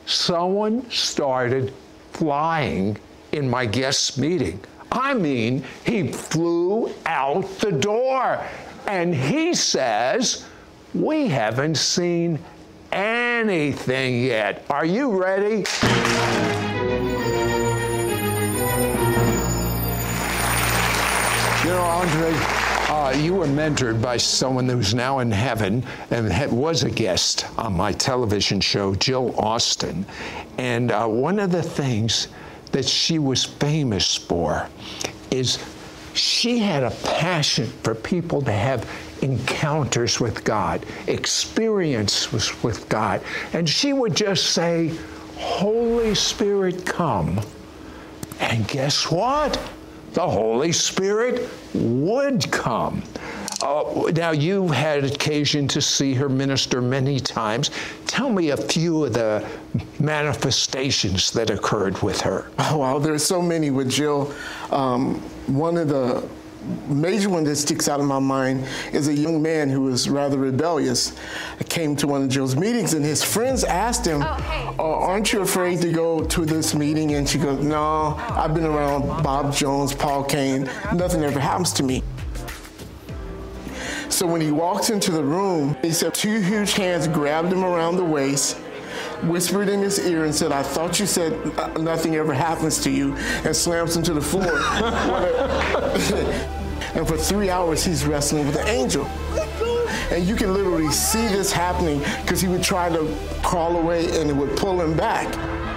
someone started flying in my guest meeting. I mean, he flew out the door. And he says, we haven't seen anything yet. Are you ready? You know, Andre, you were mentored by someone who's now in heaven and was a guest on my television show, Jill Austin. And one of the things that she was famous for is she had a passion for people to have encounters with God, experiences with God. And she would just say, Holy Spirit, come. And guess what? The Holy Spirit would come. Now, you had occasion to see her minister many times. Tell me a few of the manifestations that occurred with her. Oh, wow, there's so many with Jill. One of the major one that sticks out in my mind is a young man who was rather rebellious. I came to one of Jill's meetings, and his friends asked him, aren't you afraid to go to this meeting? And she goes, no, I've been around Bob Jones, Paul Cain, nothing ever happens to me. So when he walks into the room, he said two huge hands grabbed him around the waist, whispered in his ear and said, I thought you said nothing ever happens to you, and slams him to the floor. And for 3 hours, he's wrestling with an angel. And you can literally see this happening because he would try to crawl away and it would pull him back.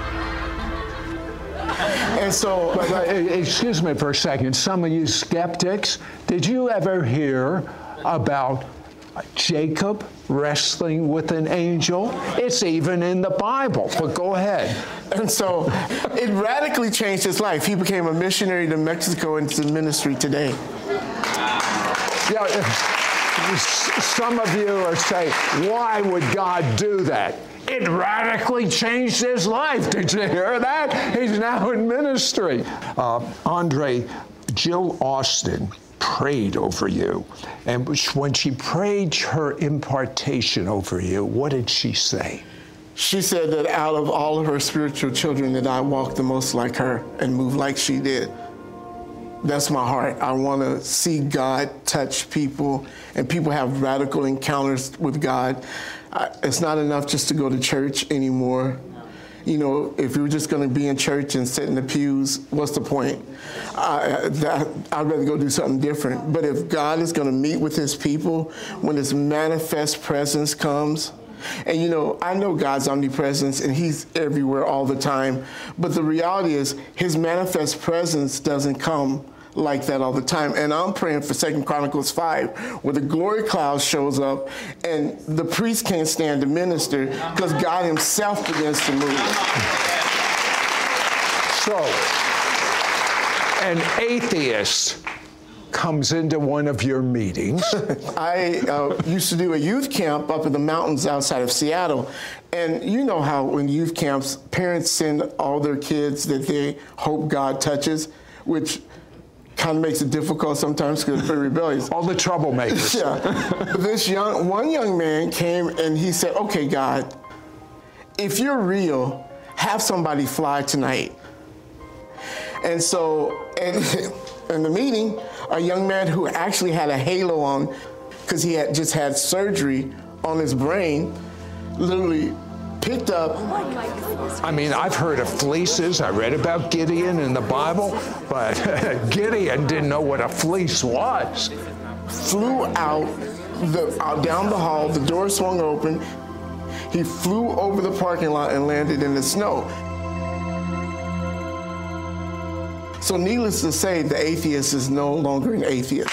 And so... excuse me for a second. Some of you skeptics, did you ever hear about Jacob wrestling with an angel? It's even in the Bible, but go ahead. And so it radically changed his life. He became a missionary to Mexico and to ministry today. Yeah, some of you are saying, why would God do that? It radically changed his life. Did you hear that? He's now in ministry. Andre, Jill Austin prayed over you. And when she prayed her impartation over you, what did she say? She said that out of all of her spiritual children that I walked the most like her and moved like she did. That's my heart. I want to see God touch people and people have radical encounters with God. It's not enough just to go to church anymore. You know, if you're just going to be in church and sit in the pews, what's the point? I'd rather go do something different. But if God is going to meet with his people, when his manifest presence comes, and you know, I know God's omnipresence and he's everywhere all the time, but the reality is his manifest presence doesn't come like that all the time. And I'm praying for 2 Chronicles 5, where the glory cloud shows up and the priest can't stand to minister because God himself begins to move. So, an atheist comes into one of your meetings. I used to do a youth camp up in the mountains outside of Seattle. And you know how in youth camps, parents send all their kids that they hope God touches, which kind of makes it difficult sometimes because they're rebellious. All the troublemakers. Yeah. This one young man came and he said, okay, God, if you're real, have somebody fly tonight. And so, in the meeting, a young man who actually had a halo on because he had just had surgery on his brain, literally picked up. Oh my goodness. I mean, I've heard of fleeces. I read about Gideon in the Bible, but Gideon didn't know what a fleece was. Flew out down the hall, the door swung open. He flew over the parking lot and landed in the snow. So needless to say, the atheist is no longer an atheist.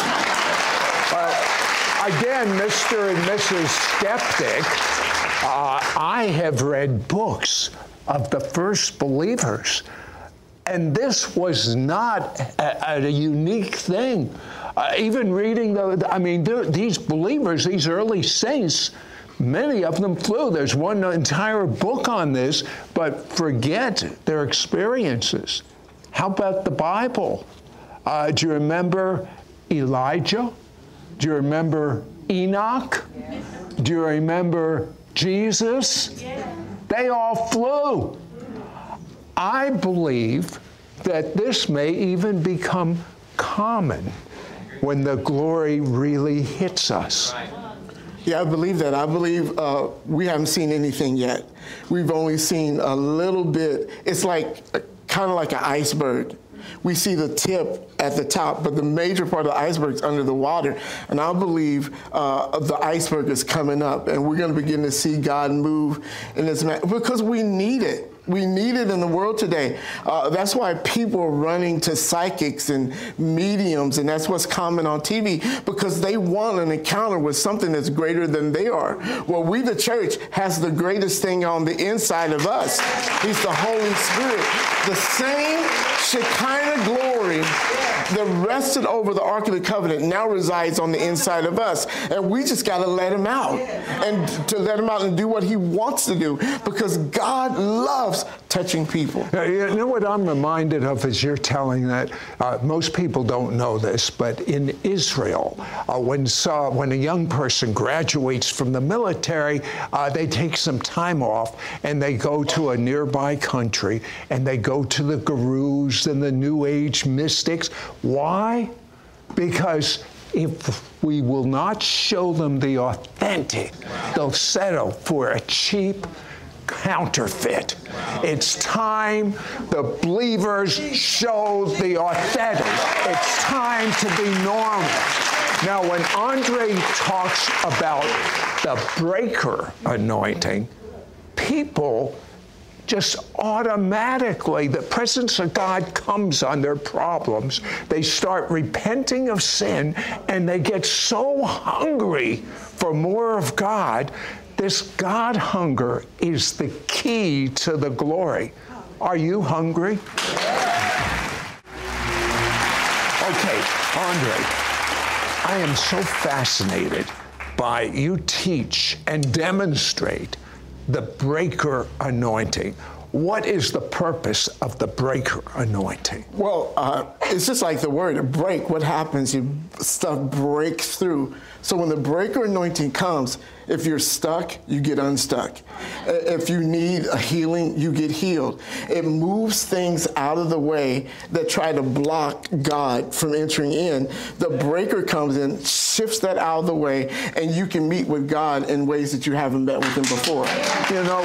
Again, Mr. and Mrs. Skeptic, I have read books of the first believers, and this was not a unique thing. Even reading these believers, these early saints, many of them flew. There's one entire book on this, but forget their experiences. How about the Bible? Do you remember Elijah? Do you remember Enoch? Yes. Do you remember Jesus? Yes. They all flew. I believe that this may even become common when the glory really hits us. Yeah, I believe that. I believe we haven't seen anything yet. We've only seen a little bit. It's like kind of like an iceberg. We see the tip at the top, but the major part of the iceberg is under the water. And I believe the iceberg is coming up, and we're going to begin to see God move in this because we need it. We need it in the world today. That's why people are running to psychics and mediums, and that's what's common on TV, because they want an encounter with something that's greater than they are. Well, we, the church, has the greatest thing on the inside of us. He's the Holy Spirit. The same Shekinah glory that rested over the Ark of the Covenant now resides on the inside of us. And we just got to let him out. And to let him out and do what he wants to do, because God loves touching people. You know what I'm reminded of as you're telling that? Most people don't know this, but in Israel, when a young person graduates from the military, they take some time off and they go to a nearby country and they go to the gurus and the New Age mystics. Why? Because if we will not show them the authentic, they'll settle for a cheap counterfeit. It's time the believers show the authentic. It's time to be normal. Now, when Andre talks about the breaker anointing, people just automatically, the presence of God comes on their problems. They start repenting of sin, and they get so hungry for more of God. This God hunger is the key to the glory. Are you hungry? Okay, Andre, I am so fascinated by you teach and demonstrate the breaker anointing. What is the purpose of the breaker anointing? Well, it's just like the word break. What happens? Stuff breaks through. So when the breaker anointing comes, if you're stuck, you get unstuck. If you need a healing, you get healed. It moves things out of the way that try to block God from entering in. The breaker comes in, shifts that out of the way, and you can meet with God in ways that you haven't met with him before. You know,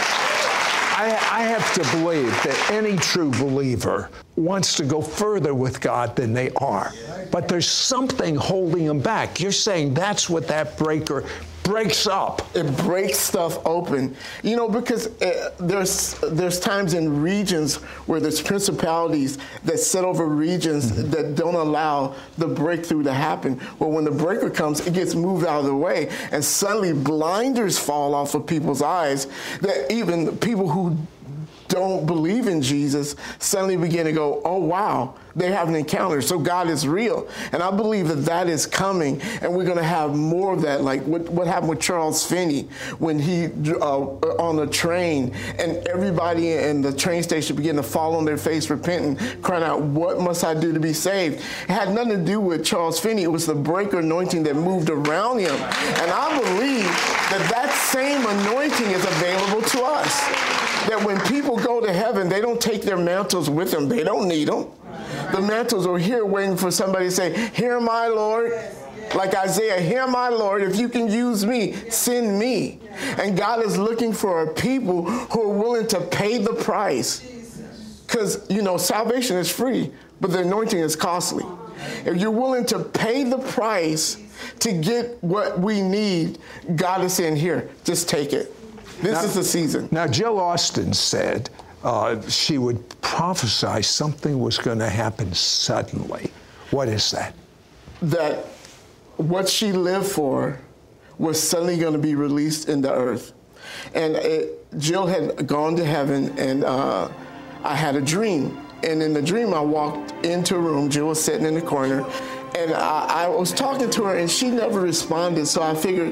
I have to believe that any true believer wants to go further with God than they are. But there's something holding them back. You're saying that's what that breaker breaks up. It breaks stuff open. You know, because there's times in regions where there's principalities that sit over regions that don't allow the breakthrough to happen. Well, when the breaker comes, it gets moved out of the way, and suddenly blinders fall off of people's eyes, that even people who don't believe in Jesus suddenly begin to go, oh, wow, they have an encounter. So God is real. And I believe that that is coming, and we're going to have more of that, like what happened with Charles Finney when he, on the train, and everybody in the train station began to fall on their face, repenting, crying out, what must I do to be saved? It had nothing to do with Charles Finney. It was the breaker anointing that moved around him. And I believe that that same anointing is available to us. That when people go to heaven, they don't take their mantles with them. They don't need them. The mantles are here waiting for somebody to say, here, my Lord. Like Isaiah, here, my Lord, if you can use me, send me. And God is looking for a people who are willing to pay the price. Because, you know, salvation is free, but the anointing is costly. If you're willing to pay the price to get what we need, God is saying, here, just take it. This is the season. Now, Jill Austin said she would prophesy something was going to happen suddenly. What is that? That what she lived for was suddenly going to be released in the earth. And Jill had gone to heaven, and I had a dream. And in the dream, I walked into a room. Jill was sitting in the corner. And I was talking to her, and she never responded. So I figured,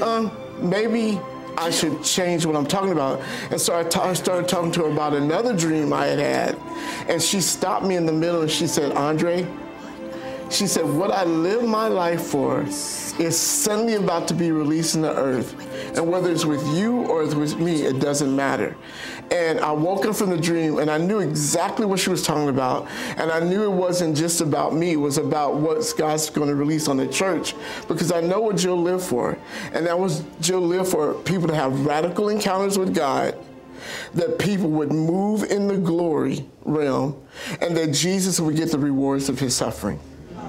maybe I should change what I'm talking about. And so I started talking to her about another dream I had had. And she stopped me in the middle, and she said, Andre, She said, what I live my life for is suddenly about to be released in the earth. And whether it's with you or it's with me, it doesn't matter. And I woke up from the dream and I knew exactly what she was talking about. And I knew it wasn't just about me, it was about what God's going to release on the church, because I know what Jill lived for. And that was Jill lived for people to have radical encounters with God, that people would move in the glory realm, and that Jesus would get the rewards of his suffering.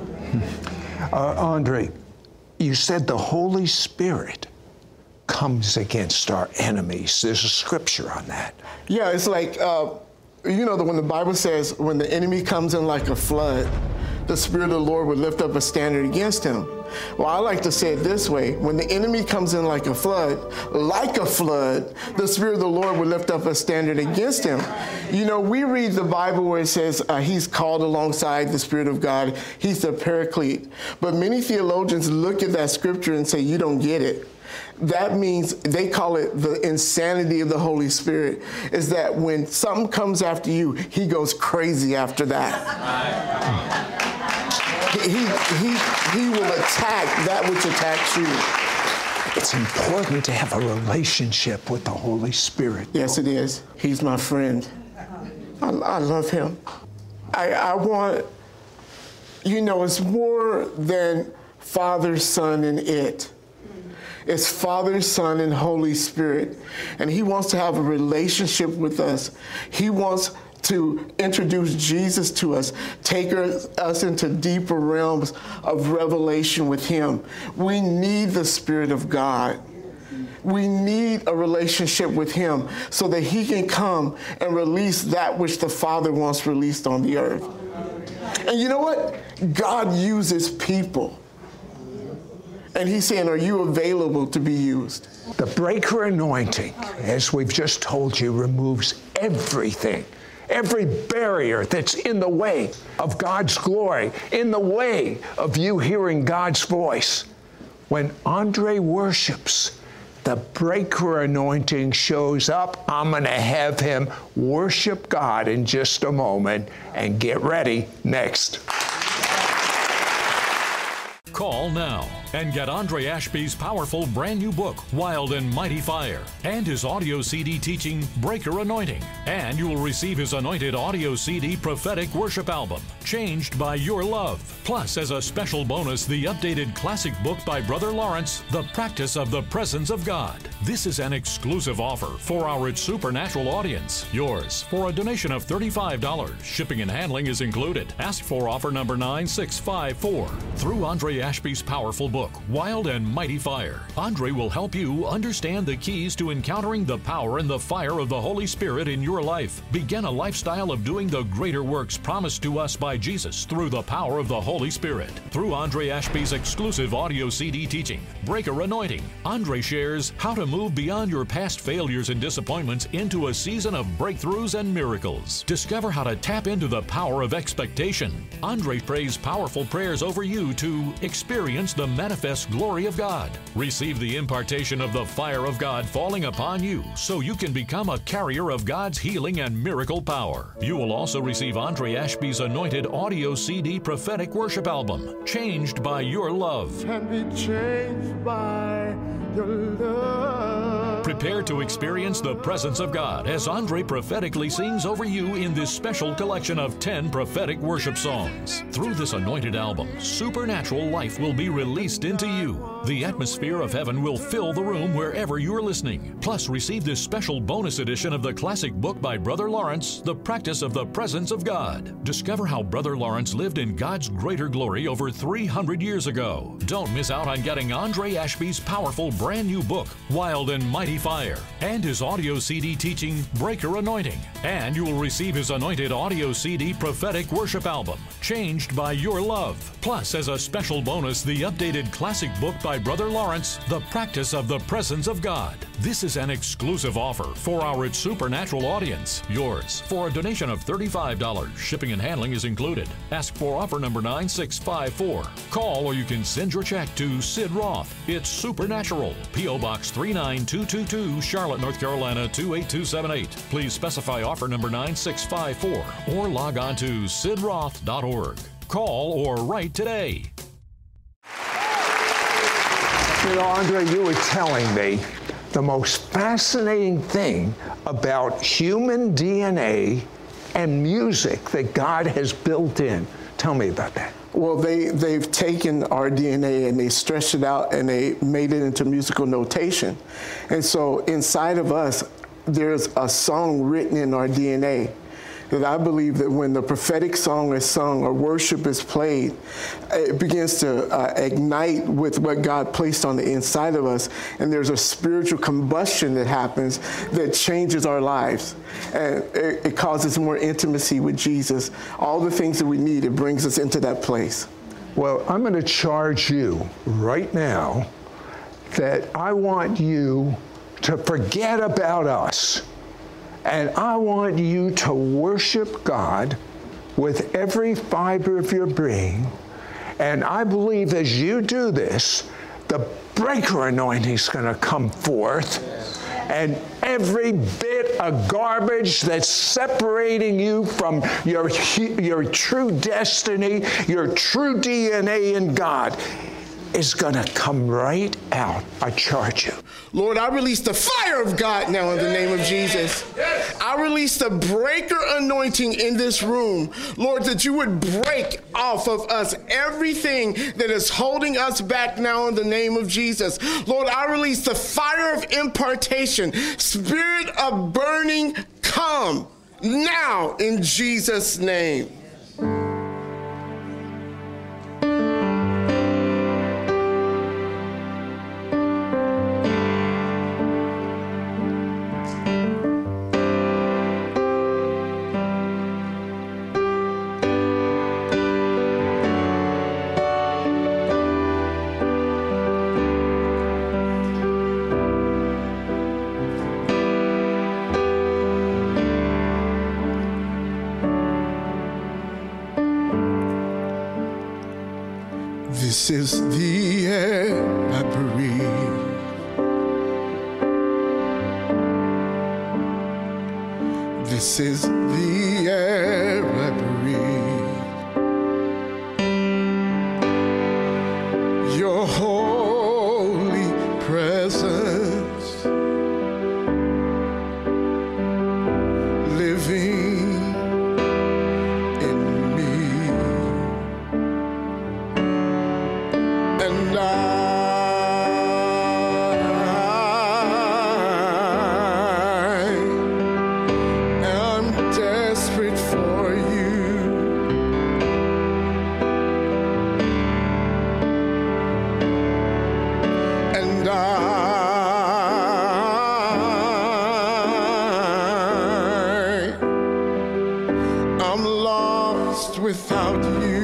Andre, you said the Holy Spirit comes against our enemies. There's a scripture on that. Yeah, it's like, you know, when the Bible says, when the enemy comes in like a flood, the Spirit of the Lord would lift up a standard against him. Well, I like to say it this way. When the enemy comes in like a flood, the Spirit of the Lord would lift up a standard against him. You know, we read the Bible where it says he's called alongside the Spirit of God. He's the paraclete. But many theologians look at that scripture and say, you don't get it. That means, they call it the insanity of the Holy Spirit, is that when something comes after you, he goes crazy after that. He will attack that which attacks you. It's important to have a relationship with the Holy Spirit. Yes, it is. He's my friend. I love him. I want, you know, it's more than Father, Son, and it. It's Father, Son, and Holy Spirit. And he wants to have a relationship with us. He wants to introduce Jesus to us, take us into deeper realms of revelation with him. We need the Spirit of God. We need a relationship with him so that he can come and release that which the Father wants released on the earth. And you know what? God uses people. And he's saying, are you available to be used? The breaker anointing, as we've just told you, removes everything. Every barrier that's in the way of God's glory, in the way of you hearing God's voice. When Andre worships, the breaker anointing shows up. I'm going to have him worship God in just a moment, and get ready next. Call now and get Andre Ashby's powerful brand new book, Wild and Mighty Fire, and his audio CD teaching, Breaker Anointing. And you will receive his anointed audio CD prophetic worship album, Changed by Your Love. Plus, as a special bonus, the updated classic book by Brother Lawrence, The Practice of the Presence of God. This is an exclusive offer for our It's Supernatural audience. Yours for a donation of $35. Shipping and handling is included. Ask for offer number 9654. Through Andre Ashby's powerful book, Wild and Mighty Fire, Andre will help you understand the keys to encountering the power and the fire of the Holy Spirit in your life. Begin a lifestyle of doing the greater works promised to us by Jesus through the power of the Holy Spirit. Through Andre Ashby's exclusive audio CD teaching, Breaker Anointing, Andre shares how to move beyond your past failures and disappointments into a season of breakthroughs and miracles. Discover how to tap into the power of expectation. Andre prays powerful prayers over you to experience the manifest glory of God. Receive the impartation of the fire of God falling upon you so you can become a carrier of God's healing and miracle power. You will also receive Andre Ashby's anointed audio CD prophetic worship album, Changed by Your Love. And be changed by your love. Prepare to experience the presence of God as Andre prophetically sings over you in this special collection of 10 prophetic worship songs. Through this anointed album, supernatural life will be released into you. The atmosphere of heaven will fill the room wherever you're listening. Plus, receive this special bonus edition of the classic book by Brother Lawrence, The Practice of the Presence of God. Discover how Brother Lawrence lived in God's greater glory over 300 years ago. Don't miss out on getting Andre Ashby's powerful brand new book, Wild and Mighty Fire, and his audio CD teaching, Breaker Anointing. And you will receive his anointed audio CD prophetic worship album, Changed by Your Love. Plus, as a special bonus, the updated classic book by Brother Lawrence, The Practice of the Presence of God. This is an exclusive offer for our It's Supernatural audience. Yours for a donation of $35. Shipping and handling is included. Ask for offer number 9654. Call or you can send your check to Sid Roth. It's Supernatural. P.O. Box 39222, Charlotte, North Carolina 28278. Please specify offer number 9654 or log on to sidroth.org. Call or write today. You know, Andre, you were telling me the most fascinating thing about human DNA and music that God has built in. Tell me about that. Well, they've taken our DNA and they stretched it out and they made it into musical notation. And so inside of us, there's a song written in our DNA that I believe that when the prophetic song is sung or worship is played, it begins to ignite with what God placed on the inside of us. And there's a spiritual combustion that happens that changes our lives. And it causes more intimacy with Jesus. All the things that we need, it brings us into that place. Well, I'm going to charge you right now that I want you to forget about us. And I want you to worship God with every fiber of your being. And I believe as you do this, the breaker anointing is going to come forth. And every bit of garbage that's separating you from your true destiny, your true DNA in God, is going to come right out. I charge you. Lord, I release the fire of God now in the name of Jesus. I release the breaker anointing in this room. Lord, that you would break off of us everything that is holding us back now in the name of Jesus. Lord, I release the fire of impartation, spirit of burning, come now in Jesus' name. This is the air I breathe. This is the air I breathe. Your holy presence living in me. And I am desperate for you. And I'm lost without you.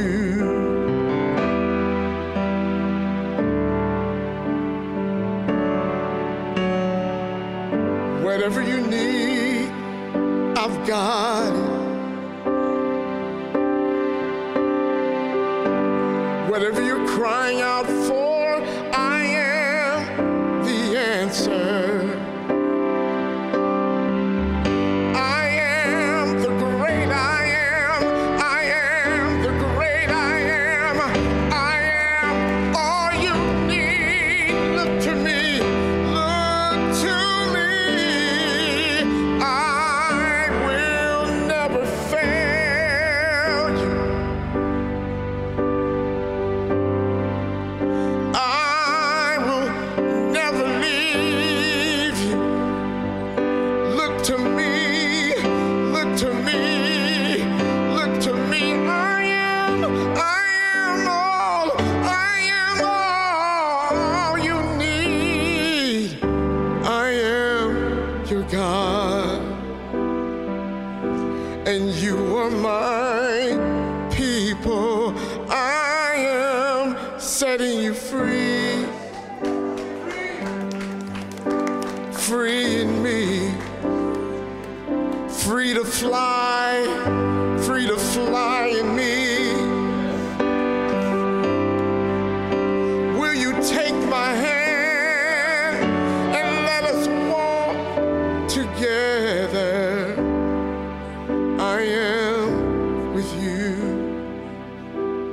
Whatever you need, I've got it. Whatever you're crying out for, I am the answer. I am the great I am. I am the great I am. I am all you need. Look to me. Look to me. I will never fail you. I will never leave you. Look to me. Look to me. Look to me. I am all you need. I am your God, and you are my people. I am setting you free, free in me, free to fly in me. Will you take my hand and let us walk together? I am with you.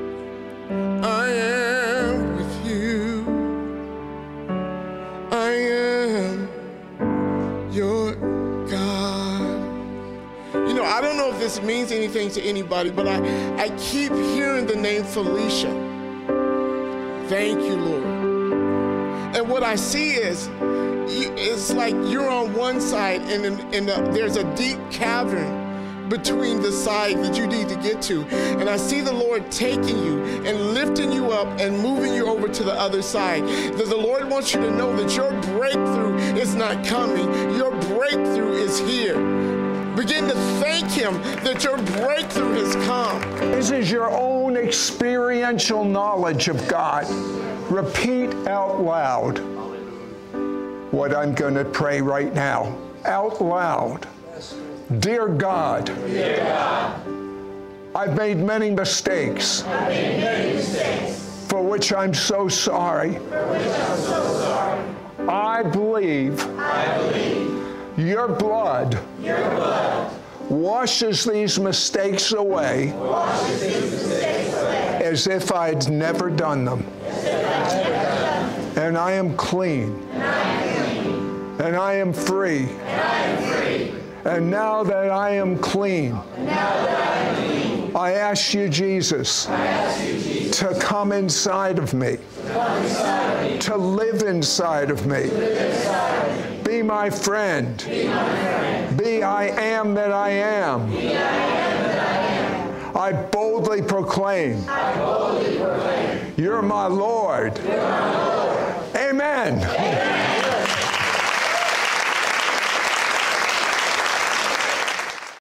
You know, I don't know if this means anything to anybody, but I keep hearing the name Felicia. Thank you, Lord. And what I see is, it's like you're on one side and there's a deep cavern between the side that you need to get to. And I see the Lord taking you and lifting you up and moving you over to the other side. That the Lord wants you to know that your breakthrough is not coming. Your breakthrough is here. Begin to thank Him that your breakthrough has come. This is your own experiential knowledge of God. Repeat out loud what I'm going to pray right now. Out loud. Dear God, I've made many mistakes, for which I'm so sorry. I believe your blood washes these mistakes away as if I'd never done them. And I am clean. And I am free. And now that I am clean, I ask you, Jesus, to come inside of me, to live inside of me. Be my friend. Be I am that I am. I boldly proclaim, you're my Lord. Amen.